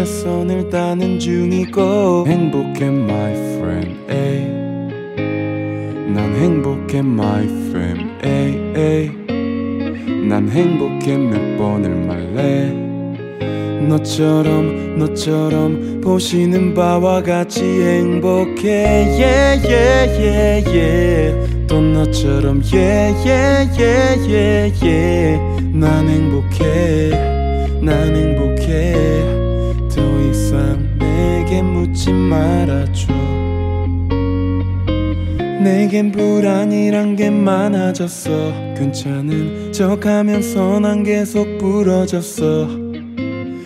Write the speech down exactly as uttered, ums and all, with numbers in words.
최선을 다하는 중이고 행복해 my friend 에이. 난 행복해 my friend 에이, 에이. 난 행복해 몇 번을 말래 너처럼 너처럼 보시는 바와 같이 행복해 yeah, yeah, yeah, yeah. 또 너처럼 yeah, yeah, yeah, yeah, yeah. 난 행복해 난 행복해 더 이상 내게 묻지 말아줘 내겐 불안이란 게 많아졌어 괜찮은 척하면서 난 계속 부러졌어